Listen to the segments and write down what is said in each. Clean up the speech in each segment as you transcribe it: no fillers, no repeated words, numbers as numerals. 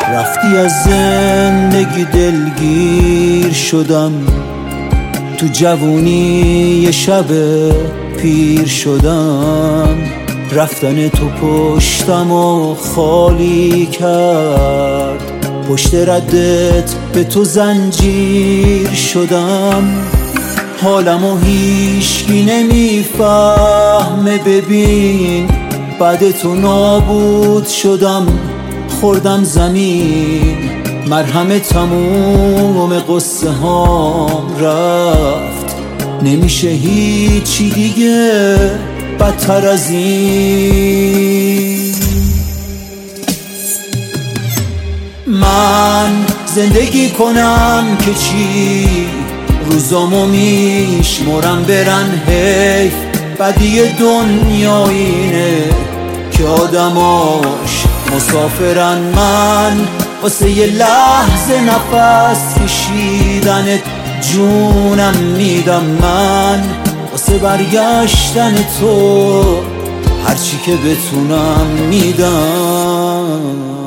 رفتی از زندگی دلگیر شدم، تو جوونی یه شب پیر شدم. رفتن تو پشتم و خالی کرد، پشت ردت به تو زنجیر شدم. حالمو هیچکی نمیفهمه، ببین بعد تو نابود شدم. خوردم زمین، مرهم تموم قصه هام رفت. نمیشه هیچی دیگه بدتر از این. من زندگی کنم که چی؟ روزامو میشمرم برن حیف. بدی دنیا اینه که آدماش مسافرن. من واسه یه لحظه نفس کشیدنت جونم میدم. من واسه برگشتن تو هرچی که بتونم میدم.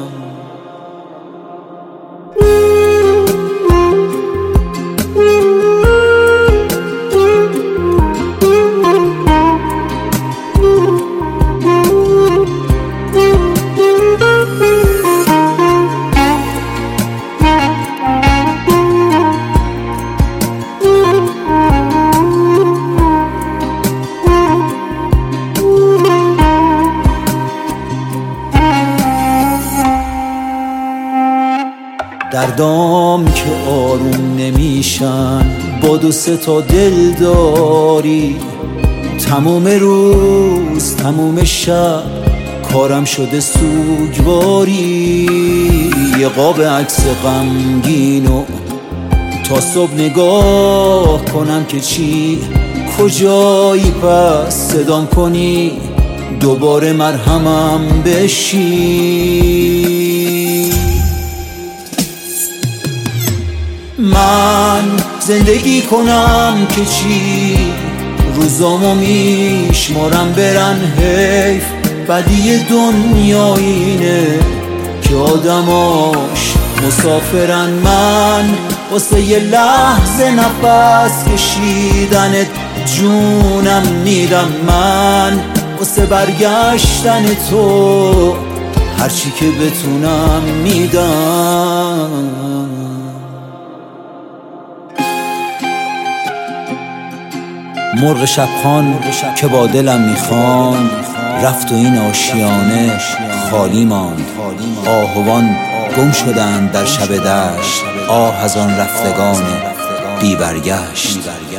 دردام که آروم نمیشن با دو سه تا دل داری. تموم روز تموم شب کارم شده سوگواری. یه قاب عکس غمگینو تا صبح نگاه کنم که چی؟ کجایی پس صدام کنی دوباره مرهمم بشی؟ من زندگی کنم که چی؟ روزامو میشمرم برن حیف. بدی دنیا اینه که آدماش مسافرن. من واسه یه لحظه نفس کشیدنت جونم میدم. من واسه برگشتن تو هرچی که بتونم میدم. مرغ شبخوان که با دلم میخواند، رفت و این آشیانه خالی ماند. آهوان گم شدند در شب دشت، آه از آن رفتگان بی برگشت.